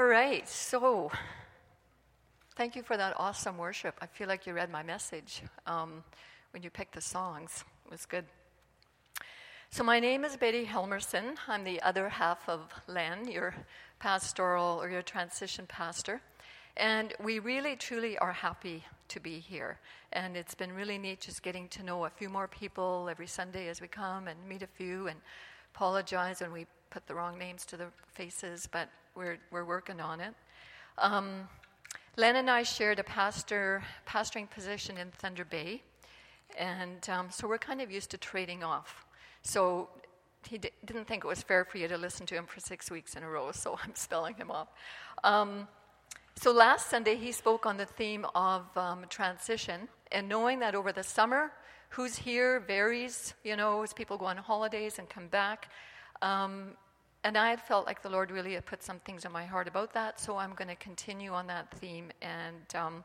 right, so thank you for that awesome worship. I feel like you read my message when you picked the songs. It was good. So my name is Betty Helmerson. I'm the other half of Len, your pastoral or your transition pastor. And we really, truly are happy to be here. And it's been really neat just getting to know a few more people every Sunday as we come and meet a few and apologize when we put the wrong names to the faces, but we're working on it. Len and I shared a pastoring position in Thunder Bay, and so we're kind of used to trading off. So he didn't think it was fair for you to listen to him for 6 weeks in a row, so I'm spelling him off. So last Sunday, he spoke on the theme of transition, and knowing that over the summer, who's here varies, as people go on holidays and come back. And I had felt like the Lord really had put some things in my heart about that, so I'm going to continue on that theme and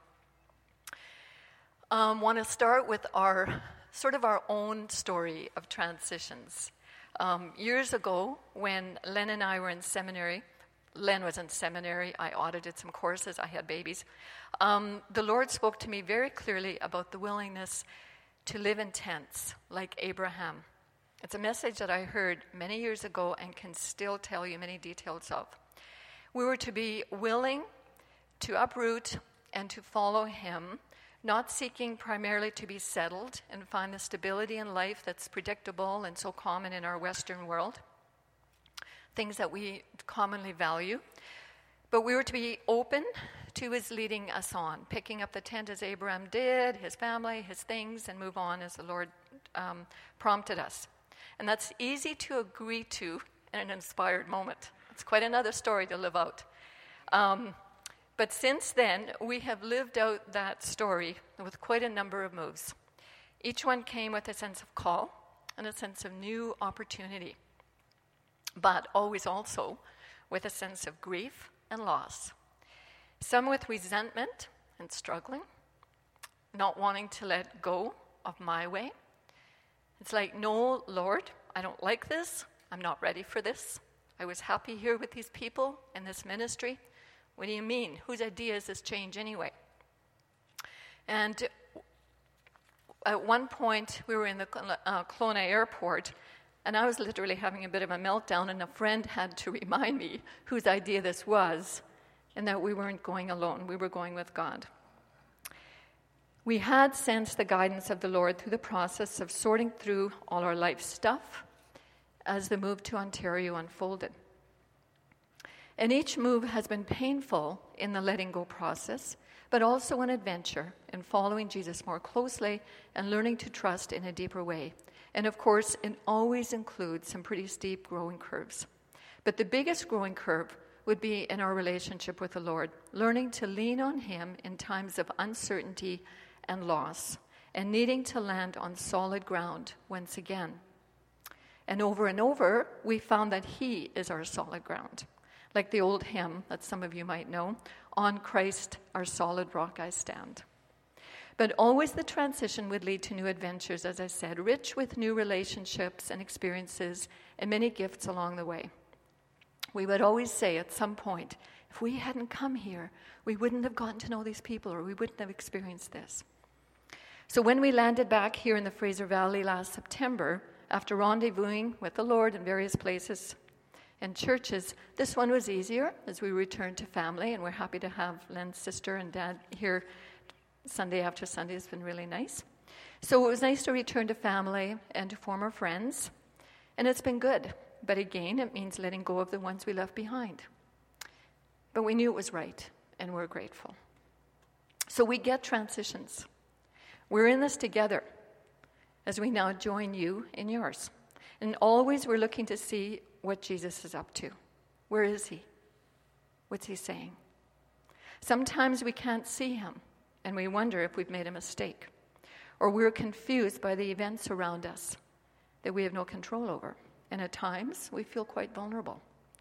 want to start with our own story of transitions. Years ago, when Len and I were in seminary, Len was in seminary, I audited some courses, I had babies, the Lord spoke to me very clearly about the willingness to live in tents like Abraham. It's a message that I heard many years ago and can still tell you many details of. We were to be willing to uproot and to follow him, not seeking primarily to be settled and find the stability in life that's predictable and so common in our Western world, things that we commonly value. But we were to be open to his leading us on, picking up the tent as Abraham did, his family, his things, and move on as the Lord prompted us. And that's easy to agree to in an inspired moment. It's quite another story to live out. But since then, we have lived out that story with quite a number of moves. Each one came with a sense of call and a sense of new opportunity, but always also with a sense of grief and loss. Some with resentment and struggling, not wanting to let go of my way. It's like, no, Lord, I don't like this. I'm not ready for this. I was happy here with these people in this ministry. What do you mean? Whose idea is this change anyway? And at one point, we were in the Kelowna airport, and I was literally having a bit of a meltdown, and a friend had to remind me whose idea this was, and that we weren't going alone. We were going with God. We had sensed the guidance of the Lord through the process of sorting through all our life stuff as the move to Ontario unfolded. And each move has been painful in the letting go process, but also an adventure in following Jesus more closely and learning to trust in a deeper way. And of course, it always includes some pretty steep growing curves. But the biggest growing curve would be in our relationship with the Lord, learning to lean on him in times of uncertainty and loss, and needing to land on solid ground once again. And over, we found that he is our solid ground. Like the old hymn that some of you might know, "On Christ, our solid rock I stand." But always the transition would lead to new adventures, as I said, rich with new relationships and experiences and many gifts along the way. We would always say at some point, if we hadn't come here, we wouldn't have gotten to know these people, or we wouldn't have experienced this. So when we landed back here in the Fraser Valley last September, after rendezvousing with the Lord in various places and churches, this one was easier as we returned to family, and we're happy to have Len's sister and dad here Sunday after Sunday. It's been really nice. So it was nice to return to family and to former friends, and it's been good. But again, it means letting go of the ones we left behind. But we knew it was right, and we're grateful. So we get transitions. We're in this together as we now join you in yours. And always we're looking to see what Jesus is up to. Where is he? What's he saying? Sometimes we can't see him, and we wonder if we've made a mistake, or we're confused by the events around us that we have no control over. And at times, we feel quite vulnerable.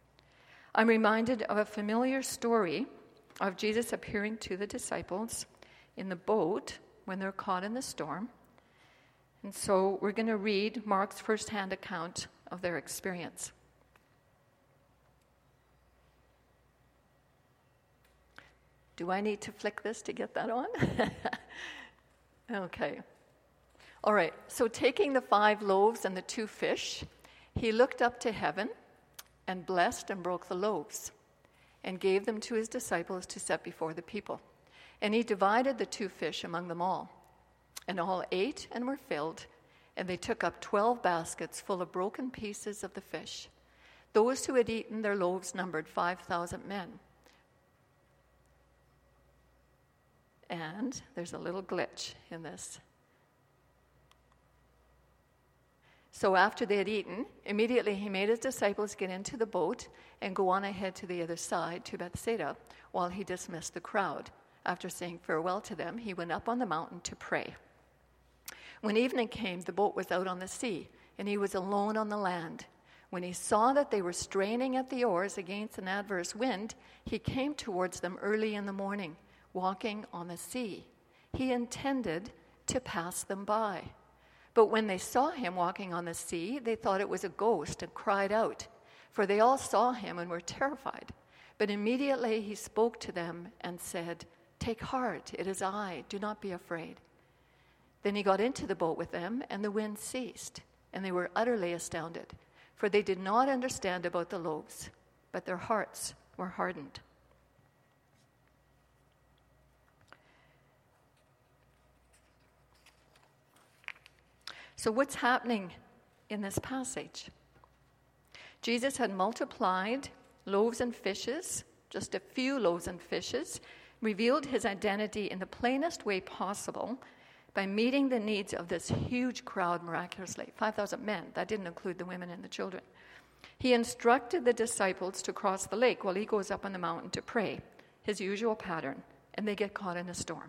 I'm reminded of a familiar story of Jesus appearing to the disciples in the boat when they're caught in the storm. And so we're going to read Mark's first-hand account of their experience. Do I need to flick this to get that on? Okay. All right. So taking the 5 loaves and the 2 fish, he looked up to heaven and blessed and broke the loaves and gave them to his disciples to set before the people. And he divided the 2 fish among them all. And all ate and were filled, and they took up 12 baskets full of broken pieces of the fish. Those who had eaten their loaves numbered 5,000 men. And there's a little glitch in this. So after they had eaten, immediately he made his disciples get into the boat and go on ahead to the other side, to Bethsaida, while he dismissed the crowd. After saying farewell to them, he went up on the mountain to pray. When evening came, the boat was out on the sea, and he was alone on the land. When he saw that they were straining at the oars against an adverse wind, he came towards them early in the morning, walking on the sea. He intended to pass them by. But when they saw him walking on the sea, they thought it was a ghost and cried out, for they all saw him and were terrified. But immediately he spoke to them and said, "Take heart, it is I, do not be afraid." Then he got into the boat with them, and the wind ceased, and they were utterly astounded, for they did not understand about the loaves, but their hearts were hardened. So what's happening in this passage? Jesus had multiplied loaves and fishes, just a few loaves and fishes, revealed his identity in the plainest way possible by meeting the needs of this huge crowd miraculously. 5,000 men, that didn't include the women and the children. He instructed the disciples to cross the lake while he goes up on the mountain to pray, his usual pattern, and they get caught in a storm.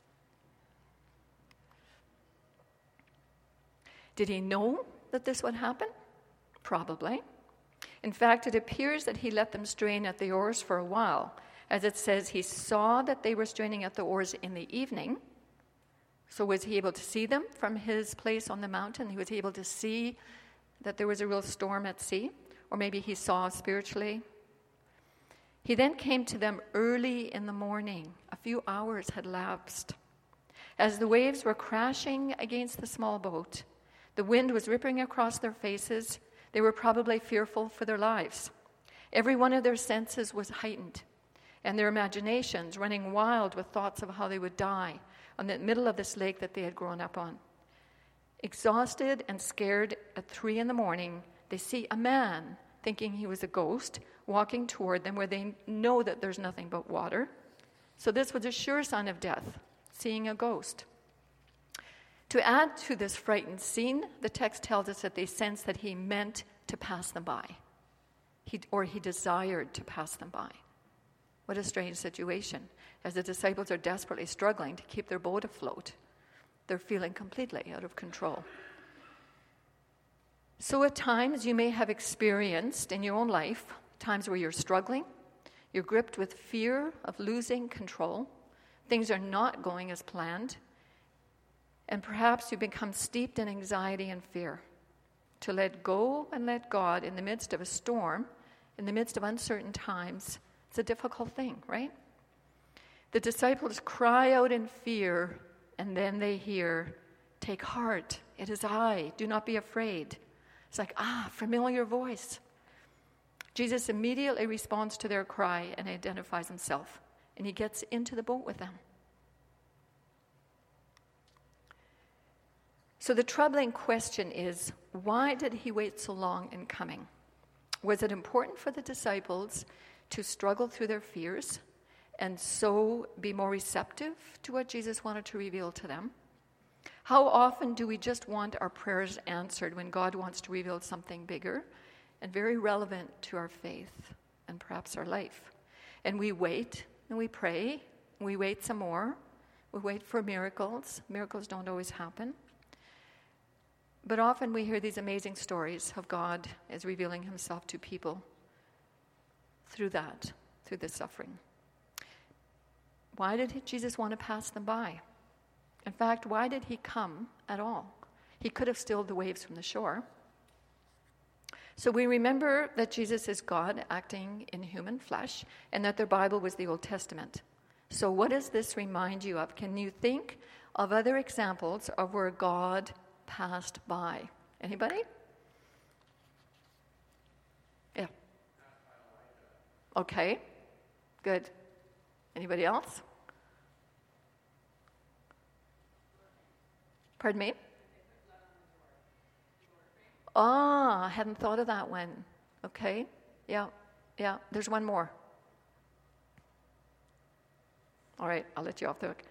Did he know that this would happen? Probably. In fact, it appears that he let them strain at the oars for a while. As it says, he saw that they were straining at the oars in the evening. So was he able to see them from his place on the mountain? He was able to see that there was a real storm at sea? Or maybe he saw spiritually. He then came to them early in the morning. A few hours had lapsed. As the waves were crashing against the small boat, the wind was ripping across their faces. They were probably fearful for their lives. Every one of their senses was heightened, and their imaginations running wild with thoughts of how they would die on the middle of this lake that they had grown up on. Exhausted and scared at 3 a.m, they see a man, thinking he was a ghost, walking toward them where they know that there's nothing but water. So this was a sure sign of death, seeing a ghost. To add to this frightened scene, the text tells us that they sensed that he meant to pass them by, he desired to pass them by. What a strange situation. As the disciples are desperately struggling to keep their boat afloat, they're feeling completely out of control. So at times you may have experienced in your own life times where you're struggling, you're gripped with fear of losing control, things are not going as planned, and perhaps you become steeped in anxiety and fear. To let go and let God in the midst of a storm, in the midst of uncertain times, it's a difficult thing, right? The disciples cry out in fear, and then they hear, "Take heart, it is I, do not be afraid." It's like, familiar voice. Jesus immediately responds to their cry and identifies himself, and he gets into the boat with them. So the troubling question is, why did he wait so long in coming? Was it important for the disciples to struggle through their fears and so be more receptive to what Jesus wanted to reveal to them? How often do we just want our prayers answered when God wants to reveal something bigger and very relevant to our faith and perhaps our life? And we wait and we pray, and we wait some more. We wait for miracles. Miracles don't always happen. But often we hear these amazing stories of God as revealing himself to people through the suffering. Why did Jesus want to pass them by? In fact, why did he come at all? He could have stilled the waves from the shore. So we remember that Jesus is God acting in human flesh, and that their Bible was the Old Testament. So what does this remind you of? Can you think of other examples of where God passed by? Anybody? Yeah. Okay. Good. Anybody else? Pardon me? I hadn't thought of that one. Okay. Yeah. There's one more. All right, I'll let you off the hook.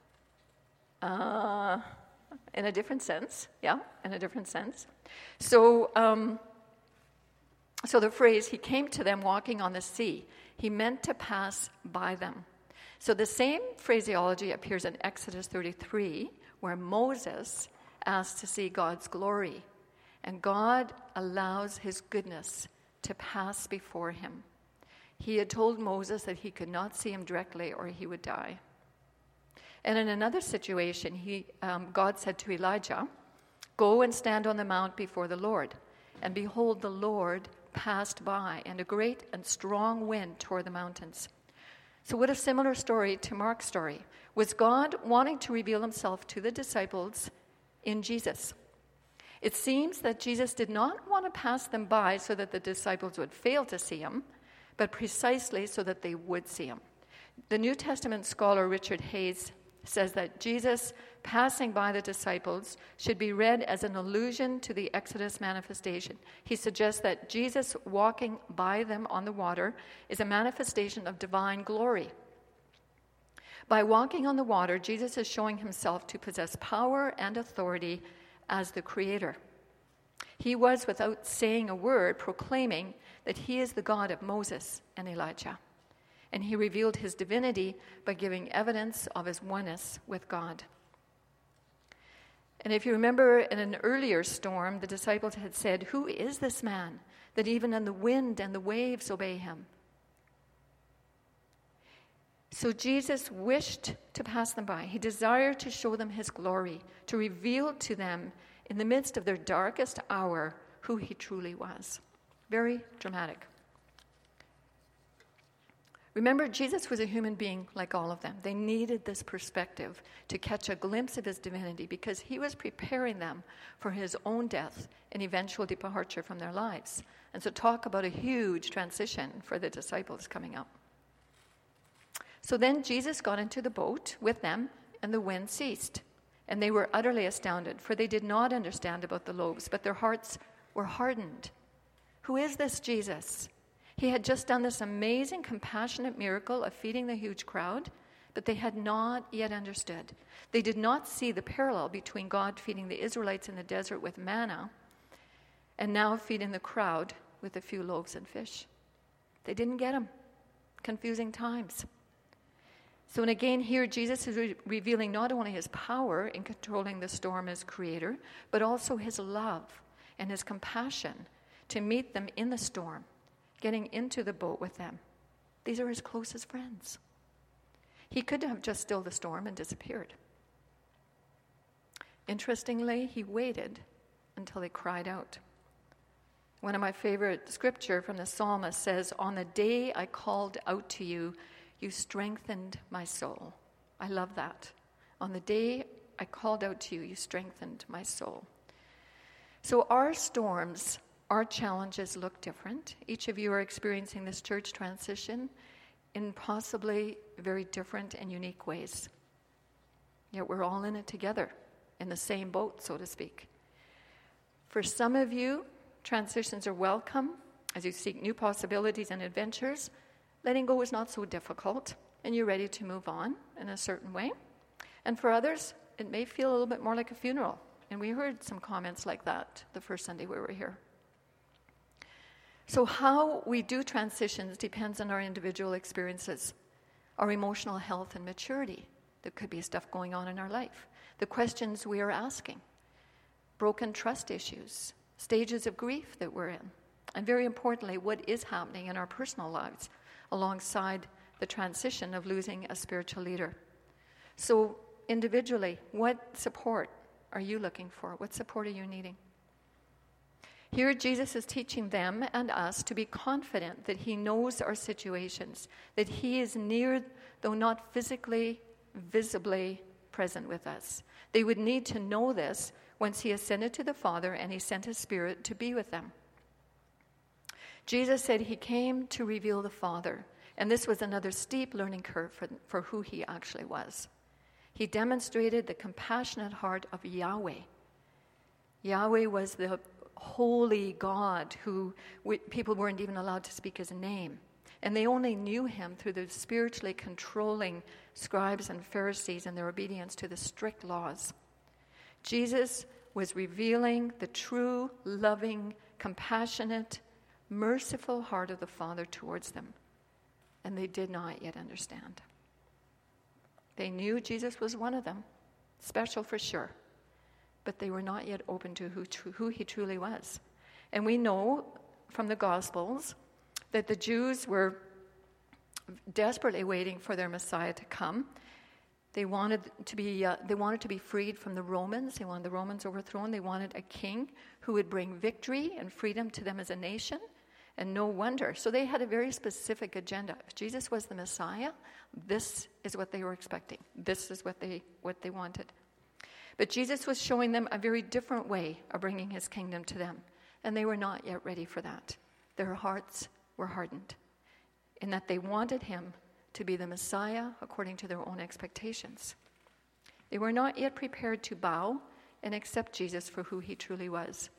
In a different sense. Yeah, in a different sense. So the phrase, he came to them walking on the sea, he meant to pass by them. So the same phraseology appears in Exodus 33, where Moses asked to see God's glory. And God allows his goodness to pass before him. He had told Moses that he could not see him directly or he would die. And in another situation, God said to Elijah, "Go and stand on the mount before the Lord." And behold, the Lord passed by, and a great and strong wind tore the mountains. So what a similar story to Mark's story. Was God wanting to reveal himself to the disciples in Jesus? It seems that Jesus did not want to pass them by so that the disciples would fail to see him, but precisely so that they would see him. The New Testament scholar Richard Hayes says that Jesus passing by the disciples should be read as an allusion to the Exodus manifestation. He suggests that Jesus walking by them on the water is a manifestation of divine glory. By walking on the water, Jesus is showing himself to possess power and authority as the Creator. He was, without saying a word, proclaiming that he is the God of Moses and Elijah. And he revealed his divinity by giving evidence of his oneness with God. And if you remember, in an earlier storm, the disciples had said, "Who is this man that even in the wind and the waves obey him?" So Jesus wished to pass them by. He desired to show them his glory, to reveal to them in the midst of their darkest hour who he truly was. Very dramatic. Remember, Jesus was a human being like all of them. They needed this perspective to catch a glimpse of his divinity because he was preparing them for his own death and eventual departure from their lives. And so talk about a huge transition for the disciples coming up. So then Jesus got into the boat with them, and the wind ceased. And they were utterly astounded, for they did not understand about the loaves, but their hearts were hardened. Who is this Jesus? He had just done this amazing, compassionate miracle of feeding the huge crowd, but they had not yet understood. They did not see the parallel between God feeding the Israelites in the desert with manna and now feeding the crowd with a few loaves and fish. They didn't get him. Confusing times. So, and again here, Jesus is revealing not only his power in controlling the storm as creator, but also his love and his compassion to meet them in the storm, getting into the boat with them. These are his closest friends. He could have just stilled the storm and disappeared. Interestingly, he waited until they cried out. One of my favorite scripture from the psalmist says, "On the day I called out to you, you strengthened my soul." I love that. On the day I called out to you, you strengthened my soul. So our storms, our challenges look different. Each of you are experiencing this church transition in possibly very different and unique ways. Yet we're all in it together, in the same boat, so to speak. For some of you, transitions are welcome as you seek new possibilities and adventures. Letting go is not so difficult, and you're ready to move on in a certain way. And for others, it may feel a little bit more like a funeral. And we heard some comments like that the first Sunday we were here. So how we do transitions depends on our individual experiences, our emotional health and maturity. There could be stuff going on in our life, the questions we are asking, broken trust issues, stages of grief that we're in, and very importantly, what is happening in our personal lives alongside the transition of losing a spiritual leader. So individually, what support are you looking for? What support are you needing? Here, Jesus is teaching them and us to be confident that he knows our situations, that he is near, though not physically, visibly present with us. They would need to know this once he ascended to the Father and he sent his Spirit to be with them. Jesus said he came to reveal the Father, and this was another steep learning curve for who he actually was. He demonstrated the compassionate heart of Yahweh. Yahweh was the holy God who people weren't even allowed to speak his name. And they only knew him through the spiritually controlling scribes and Pharisees and their obedience to the strict laws. Jesus was revealing the true, loving, compassionate, merciful heart of the Father towards them. And they did not yet understand. They knew Jesus was one of them, special for sure. But they were not yet open to who he truly was. And we know from the Gospels that the Jews were desperately waiting for their Messiah to come. They wanted to be freed from the Romans. They wanted the Romans overthrown. They wanted a king who would bring victory and freedom to them as a nation. And no wonder. So they had a very specific agenda. If Jesus was the Messiah, this is what they were expecting. This is what they wanted. But Jesus was showing them a very different way of bringing his kingdom to them. And they were not yet ready for that. Their hearts were hardened in that they wanted him to be the Messiah according to their own expectations. They were not yet prepared to bow and accept Jesus for who he truly was.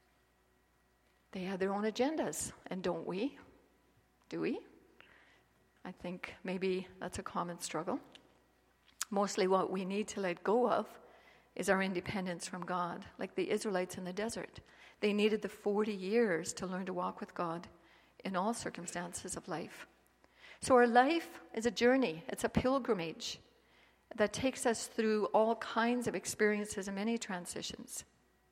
They had their own agendas, and don't we? Do we? I think maybe that's a common struggle. Mostly what we need to let go of is our independence from God, like the Israelites in the desert. They needed the 40 years to learn to walk with God in all circumstances of life. So our life is a journey. It's a pilgrimage that takes us through all kinds of experiences and many transitions.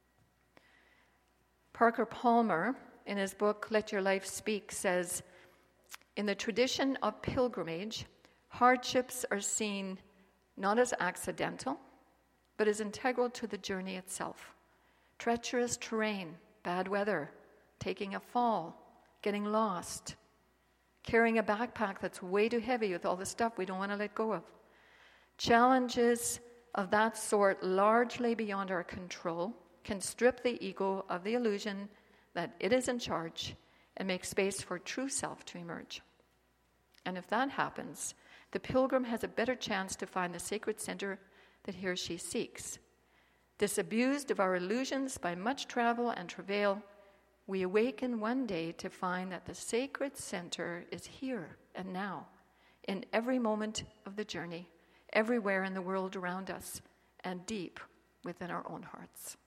Parker Palmer, in his book, Let Your Life Speak, says, in the tradition of pilgrimage, hardships are seen not as accidental, but as integral to the journey itself. Treacherous terrain, bad weather, taking a fall, getting lost, carrying a backpack that's way too heavy with all the stuff we don't want to let go of. Challenges of that sort, largely beyond our control, can strip the ego of the illusion that it is in charge and make space for true self to emerge. And if that happens, the pilgrim has a better chance to find the sacred center that he or she seeks. Disabused of our illusions by much travel and travail, we awaken one day to find that the sacred center is here and now, in every moment of the journey, everywhere in the world around us, and deep within our own hearts.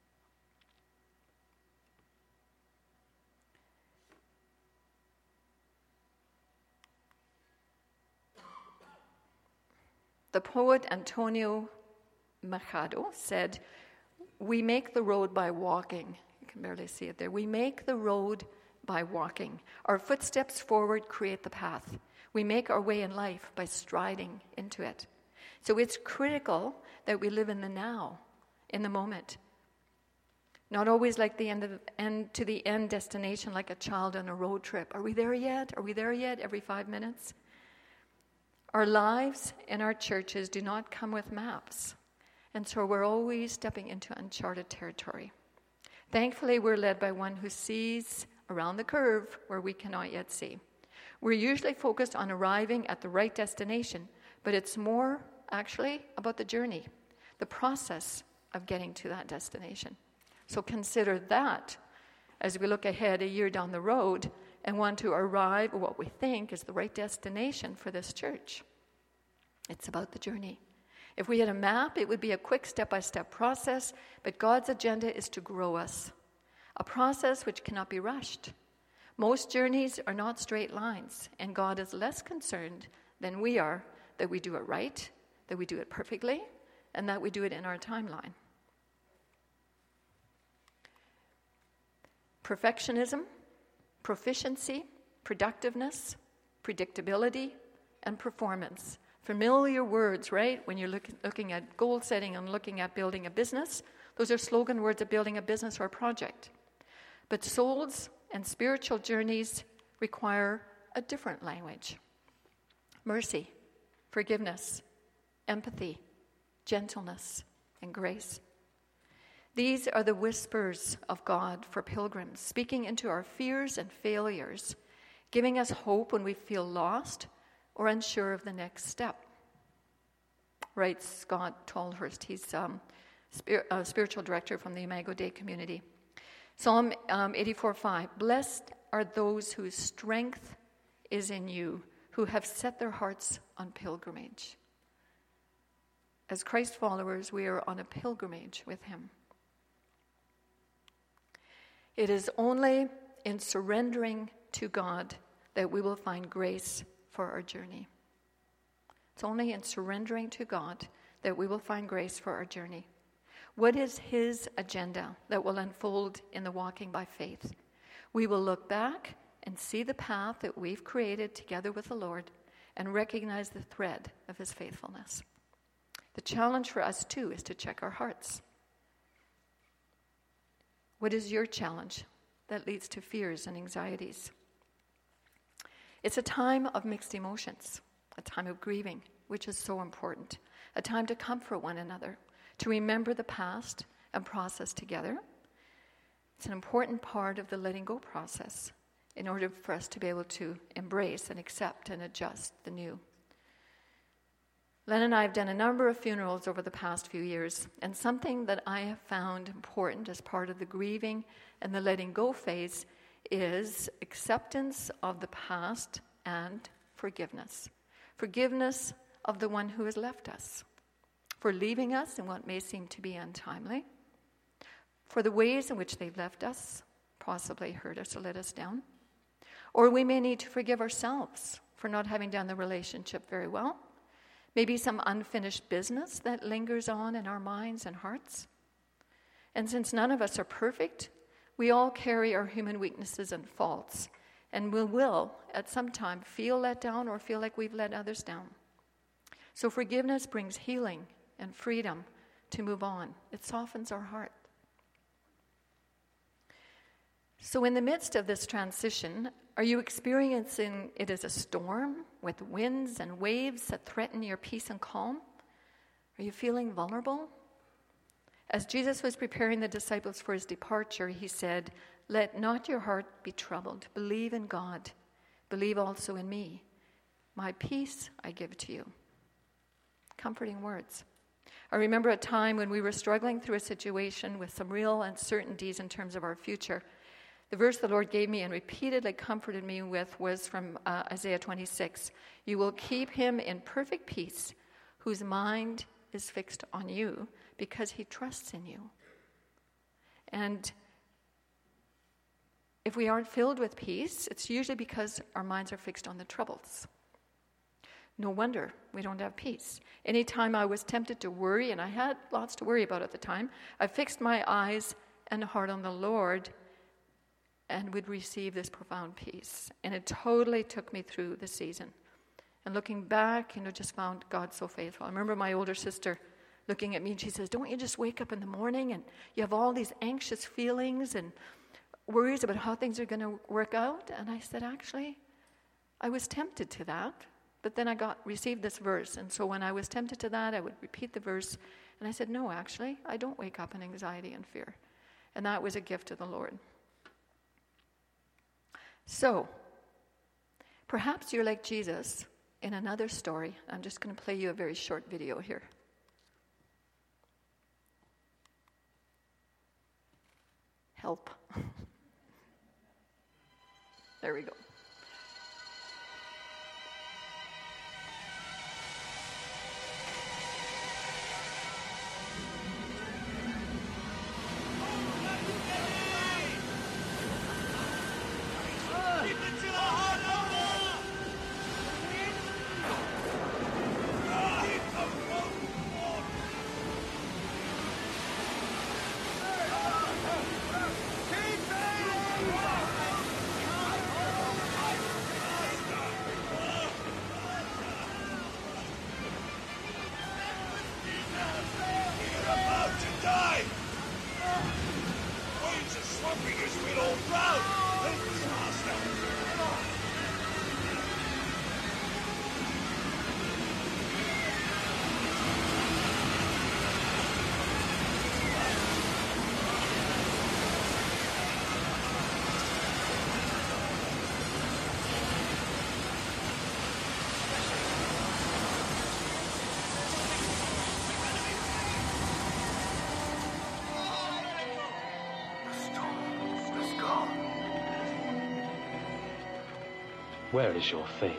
The poet Antonio Machado said, "We make the road by walking." You can barely see it there. We make the road by walking. Our footsteps forward create the path. We make our way in life by striding into it. So it's critical that we live in the now, in the moment. Not always like the end to the end destination, like a child on a road trip. Are we there yet? Are we there yet? Every 5 minutes. Our lives and our churches do not come with maps, and so we're always stepping into uncharted territory. Thankfully, we're led by one who sees around the curve where we cannot yet see. We're usually focused on arriving at the right destination, but it's more actually about the journey, the process of getting to that destination. So consider that as we look ahead a year down the road and want to arrive at what we think is the right destination for this church. It's about the journey. If we had a map, it would be a quick step-by-step process, but God's agenda is to grow us, a process which cannot be rushed. Most journeys are not straight lines, and God is less concerned than we are that we do it right, that we do it perfectly, and that we do it in our timeline. Perfectionism, proficiency, productiveness, predictability, and performance. Familiar words, right? When you're looking at goal setting and looking at building a business, those are slogan words of building a business or a project. But souls and spiritual journeys require a different language. Mercy, forgiveness, empathy, gentleness, and grace. These are the whispers of God for pilgrims, speaking into our fears and failures, giving us hope when we feel lost or unsure of the next step. Writes Scott Tolhurst. He's a spiritual director from the Imago Dei community. Psalm 84:5. Blessed are those whose strength is in you, who have set their hearts on pilgrimage. As Christ followers, we are on a pilgrimage with him. It is only in surrendering to God that we will find grace for our journey. It's only in surrendering to God that we will find grace for our journey. What is his agenda that will unfold in the walking by faith? We will look back and see the path that we've created together with the Lord and recognize the thread of his faithfulness. The challenge for us, too, is to check our hearts. What is your challenge that leads to fears and anxieties? It's a time of mixed emotions, a time of grieving, which is so important, a time to comfort one another, to remember the past and process together. It's an important part of the letting go process in order for us to be able to embrace and accept and adjust the new. Len and I have done a number of funerals over the past few years, and something that I have found important as part of the grieving and the letting go phase is acceptance of the past and forgiveness. Forgiveness of the one who has left us, for leaving us in what may seem to be untimely, for the ways in which they've left us, possibly hurt us or let us down. Or we may need to forgive ourselves for not having done the relationship very well. Maybe some unfinished business that lingers on in our minds and hearts. And since none of us are perfect, we all carry our human weaknesses and faults, and we will, at some time, feel let down or feel like we've let others down. So forgiveness brings healing and freedom to move on. It softens our heart. So in the midst of this transition, are you experiencing it as a storm with winds and waves that threaten your peace and calm? Are you feeling vulnerable? As Jesus was preparing the disciples for his departure, he said, "Let not your heart be troubled. Believe in God. Believe also in me. My peace I give to you." Comforting words. I remember a time when we were struggling through a situation with some real uncertainties in terms of our future. The verse the Lord gave me and repeatedly comforted me with was from Isaiah 26. You will keep him in perfect peace, whose mind is fixed on you, because he trusts in you. And if we aren't filled with peace, it's usually because our minds are fixed on the troubles. No wonder we don't have peace. Anytime I was tempted to worry, and I had lots to worry about at the time, I fixed my eyes and heart on the Lord and would receive this profound peace. And it totally took me through the season. And looking back, just found God so faithful. I remember my older sister looking at me and she says, "Don't you just wake up in the morning and you have all these anxious feelings and worries about how things are going to work out?" And I said, actually, I was tempted to that. But then I received this verse. And so when I was tempted to that, I would repeat the verse. And I said, no, actually, I don't wake up in anxiety and fear. And that was a gift of the Lord. So, perhaps you're like Jesus in another story. I'm just going to play you a very short video here. Help. There we go. Where is your faith?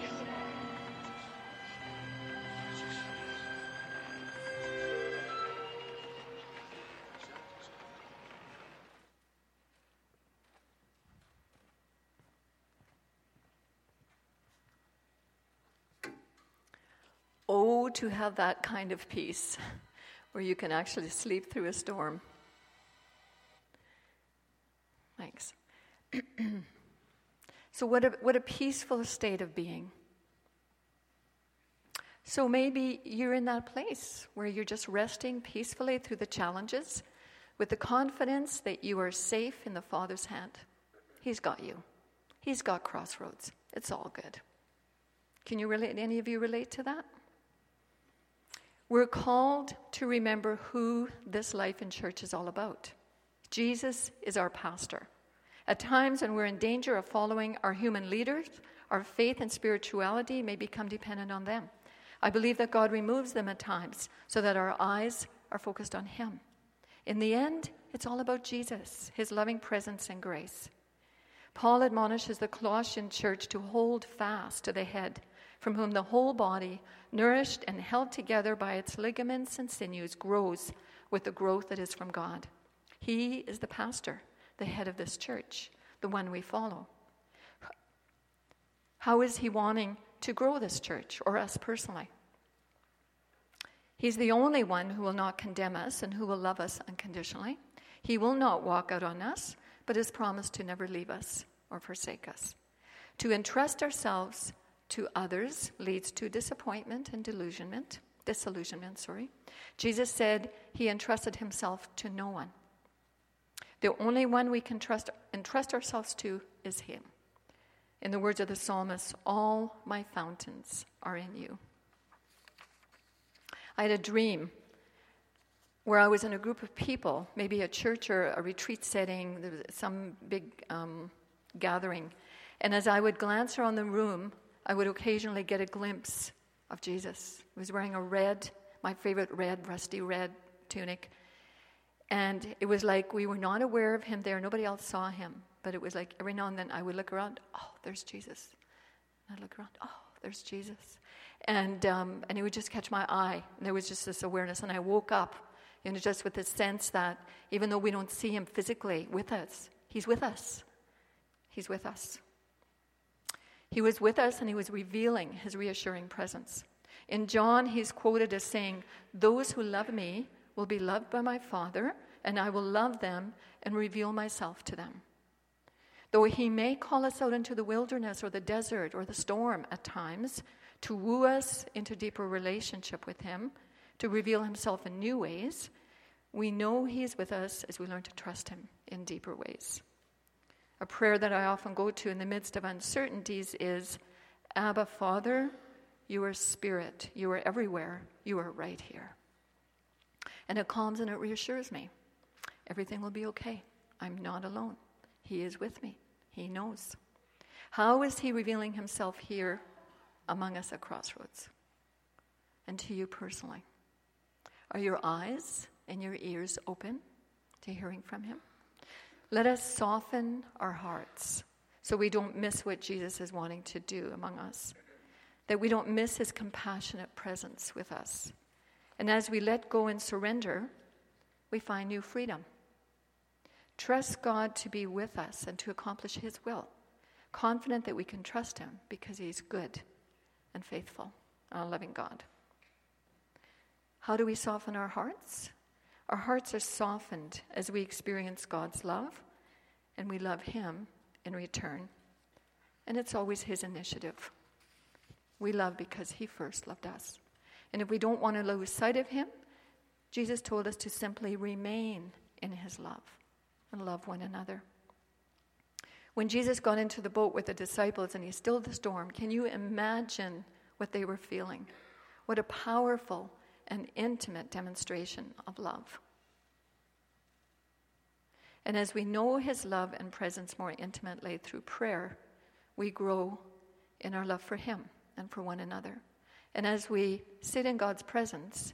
Oh, to have that kind of peace where you can actually sleep through a storm. Thanks. So what a peaceful state of being. So maybe you're in that place where you're just resting peacefully through the challenges with the confidence that you are safe in the Father's hand. He's got you. He's got Crossroads. It's all good. Can you relate? Any of you relate to that? We're called to remember who this life in church is all about. Jesus is our pastor. At times when we're in danger of following our human leaders, our faith and spirituality may become dependent on them. I believe that God removes them at times so that our eyes are focused on Him. In the end, it's all about Jesus, His loving presence and grace. Paul admonishes the Colossian church to hold fast to the head, from whom the whole body, nourished and held together by its ligaments and sinews, grows with the growth that is from God. He is the pastor, the head of this church, the one we follow. How is He wanting to grow this church, or us personally? He's the only one who will not condemn us and who will love us unconditionally. He will not walk out on us, but has promised to never leave us or forsake us. To entrust ourselves to others leads to disappointment and disillusionment. Jesus said He entrusted Himself to no one. The only one we can entrust ourselves to is Him. In the words of the psalmist, all my fountains are in you. I had a dream where I was in a group of people, maybe a church or a retreat setting, there was some big gathering. And as I would glance around the room, I would occasionally get a glimpse of Jesus. He was wearing my favorite rusty red tunic. And it was like we were not aware of Him there. Nobody else saw Him. But it was like every now and then I would look around, oh, there's Jesus. And I'd look around, oh, there's Jesus. And He would just catch my eye. And there was just this awareness. And I woke up, just with this sense that even though we don't see Him physically with us, He's with us. He's with us. He was with us, and He was revealing His reassuring presence. In John, He's quoted as saying, "Those who love me will be loved by my Father, and I will love them and reveal myself to them." Though He may call us out into the wilderness or the desert or the storm at times to woo us into deeper relationship with Him, to reveal Himself in new ways, we know He is with us as we learn to trust Him in deeper ways. A prayer that I often go to in the midst of uncertainties is, Abba, Father, You are Spirit. You are everywhere. You are right here. And it calms and it reassures me. Everything will be okay. I'm not alone. He is with me. He knows. How is He revealing Himself here among us at Crossroads? And to you personally? Are your eyes and your ears open to hearing from Him? Let us soften our hearts so we don't miss what Jesus is wanting to do among us, that we don't miss His compassionate presence with us. And as we let go and surrender, we find new freedom. Trust God to be with us and to accomplish His will, confident that we can trust Him because He's good and faithful and a loving God. How do we soften our hearts? Our hearts are softened as we experience God's love, and we love Him in return. And it's always His initiative. We love because He first loved us. And if we don't want to lose sight of Him, Jesus told us to simply remain in His love and love one another. When Jesus got into the boat with the disciples and He stilled the storm, can you imagine what they were feeling? What a powerful and intimate demonstration of love. And as we know His love and presence more intimately through prayer, we grow in our love for Him and for one another. And as we sit in God's presence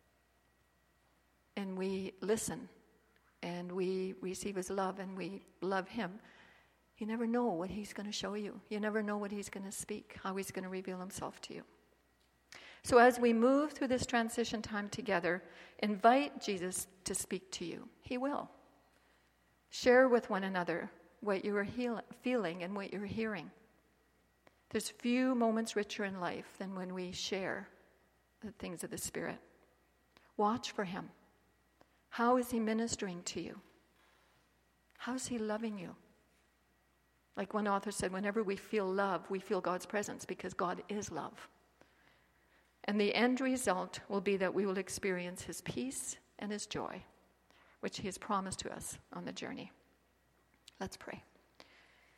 and we listen and we receive His love and we love Him, You never know what he's going to show you. You never know what he's going to speak, how he's going to reveal himself to you. So as we move through this transition time together, invite Jesus to speak to you. He will. Share with one another what you are feeling and what you're hearing. There's few moments richer in life than when we share the things of the Spirit. Watch for him. How is he ministering to you? How is he loving you? Like one author said, whenever we feel love, we feel God's presence because God is love. And the end result will be that we will experience his peace and his joy, which he has promised to us on the journey. Let's pray.